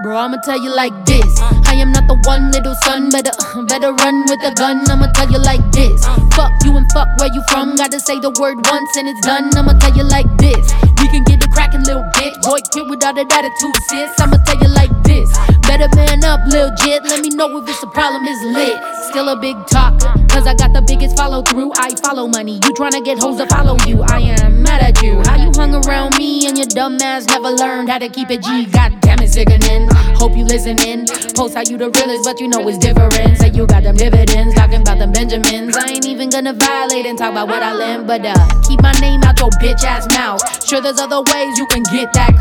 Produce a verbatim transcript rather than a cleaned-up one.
Bro, I'ma tell you like this. I am not the one, little son. Better, better run with a gun. I'ma tell you like this. Fuck you and fuck where you from. Gotta say the word once and it's done. I'ma tell you like this. We can get it crackin', little bitch. Boy, quit without an attitude, sis. I'ma tell you like this. Better man up, lil' jit. Let me know if it's a problem, it's lit. Still a big talk, cause I got the biggest follow through. I follow money, you tryna get hoes to follow you. I am mad at you. How you hung around me and your dumb ass never learned how to keep it G. God damn it, sickening. Hope you listening. Post how you the realest, but you know it's different. Say you got them dividends, talking about them Benjamins. I ain't even gonna violate and talk about what I lend, but uh, keep my name out your bitch ass mouth. Sure, there's other ways you can get that